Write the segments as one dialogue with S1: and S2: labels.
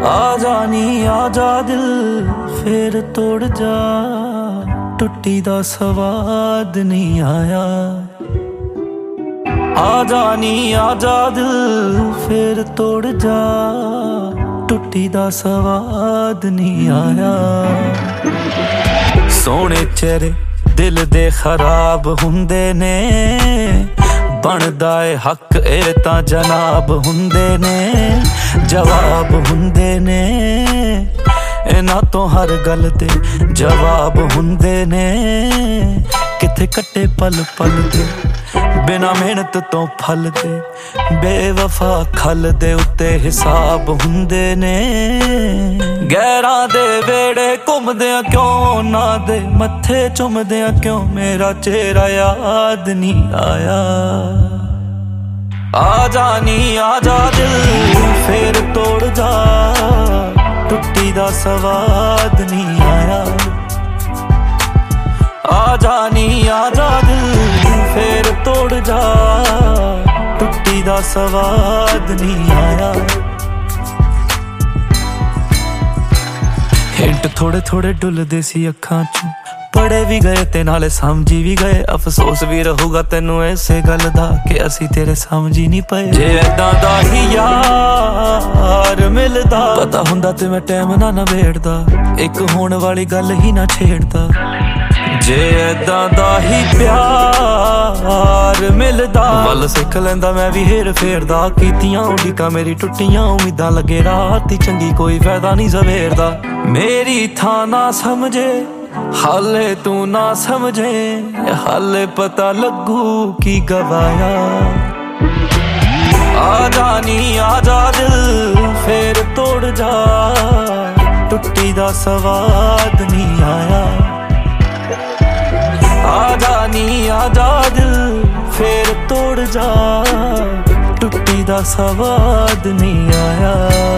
S1: आजा नी आजा दिल फिर तोड़ जा, टुट्टी दा स्वाद नहीं आया। आजा नी आजा दिल फिर तोड़ जा, टुट्टी दा स्वाद नहीं आया। सोने चेहरे दिल दे खराब हुंदे ने, बनदा ए हक ए तां जनाब हुंदे ने, जवाब हुंदे ने इन्हां तो हर गल दे जवाब हुंदे ने। किथे कट्टे पल पल दे बिना मेहनत तो फल दे, बेवफा खल दे उत्ते हिसाब हुंदे ने। गैरां दे वेड़े घुमदियां क्यों ना दे मत्थे चुमदियां क्यों, मेरा चेहरा याद नहीं आया। आजा नी आजा दिल फिर तोड़ जा, टुट्टी दा स्वाद नहीं आया। आजा नी आजा दिल फिर तोड़ जा, टुट्टी दा स्वाद नहीं आया। हिंट थोड़े थोड़े डुलदे सी अखां चों, पढ़े भी गए ते नाले समझी भी गए। अफसोस भी रहूगा तेनू इसे गल दा कि असी तेरे समझी नहीं पए। जे ऐदां दा ही यार मिलदा, पता हुंदा ते मैं टैम ना नवेड़दा, एक होण वाली गल ही ना छेड़दा। जे ऐदां दा ही प्यार मिलदा, वल सिख लैंदा मैं भी हेर फेरदा। कीतियां उड़ीकां मेरी टुट्टियां उम्मीदां, लगे रात दी चंगी कोई फायदा नहीं सवेरदा। मेरी थां ना समझे हाले तू ना समझे, हाले पता लगू की गवाया। आजा नी आजा दिल फिर तोड़ जा, टुट्टी दा स्वाद नहीं आया। आजा नी आजा दिल फिर तोड़ जा, टुट्टी दा स्वाद नहीं आया।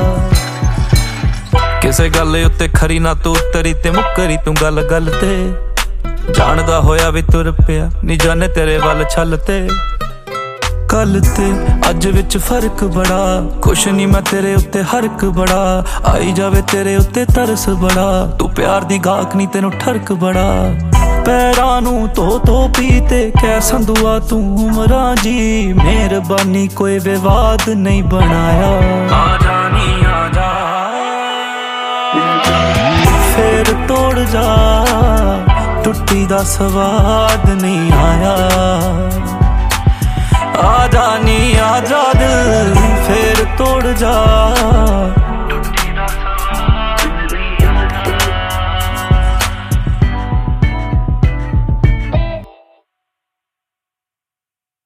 S1: किसे गल उत्ते खरी ना तू उतरी ते मुकरी तू गल गल ते, जानदा होया भी तुर पिया नी जाने तेरे वल छल ते। कल ते अज विच फर्क बड़ा, खुश नी मैं तेरे उत्ते हरक बड़ा, आई जावे तेरे उत्ते तरस बड़ा। तू प्यार दी गाहक नी तेनू ठरक बड़ा, पैरां नू तो पीते कै संदुआ तू उमरां जी। मेहरबानी कोई विवाद नहीं बनाया। आजा नी आजा फिर तोड़ जा, टुट्टी दा स्वाद नहीं आया। आजा नी आजा दिल फिर तोड़ जा,